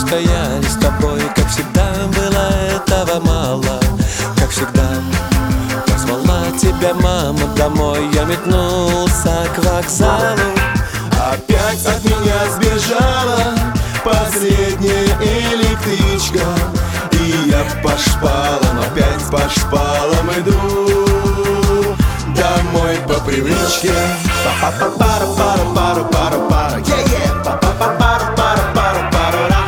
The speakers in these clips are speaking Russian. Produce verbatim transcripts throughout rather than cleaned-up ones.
стояли с тобой. Как всегда было этого мало. Как всегда позвала тебя мама домой. Я метнулся к вокзалу. Опять от меня сбежала последняя электричка, и я по шпалам, опять по шпалам иду домой по привычке. Па-па-па-пару-пару-пару-пару-пару, yeah-yeah. Па-па-па-пару-пару-пару-пару-ра.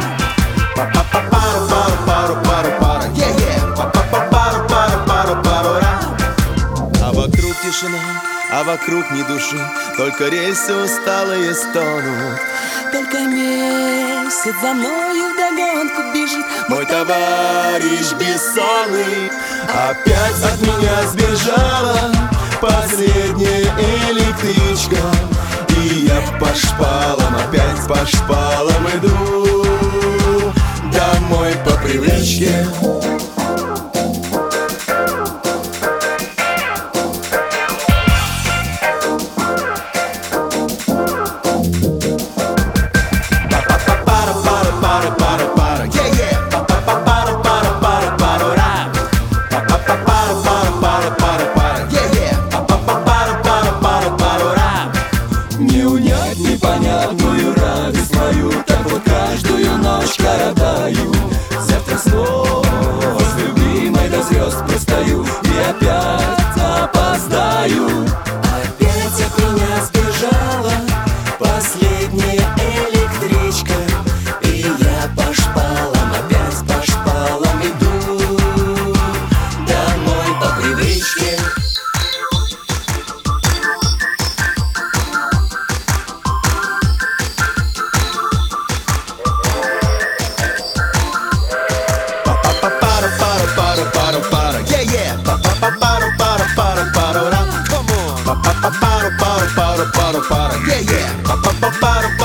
Па-па-па-пару-пару-пару-пару-пару, yeah-yeah. Па-па-па-пару-пару-пару-пару-ра. А вокруг тишина, а вокруг ни души, только рельсы усталые стонут. Только месяц за мною вдогонку бежит Мой товарищ бессонный. Опять от меня сбежала последняя электричка, и я по шпалам, опять по шпалам иду домой по привычке. Не унять непонятную радость мою, так вот каждую ночь коротаю. Завтра снова с любимой до звезд простою и опять опоздаю. Опять от меня сбежала последняя электричка, и я по шпалам, опять по шпалам иду домой по привычке. Пару-пару-пару-пару-пару, yeah-yeah. Па-па-па-пару-пару-пару-пару-ра. Па-па-па-пару-пару-пару-пару-пару, yeah-yeah. Па-па-па-пару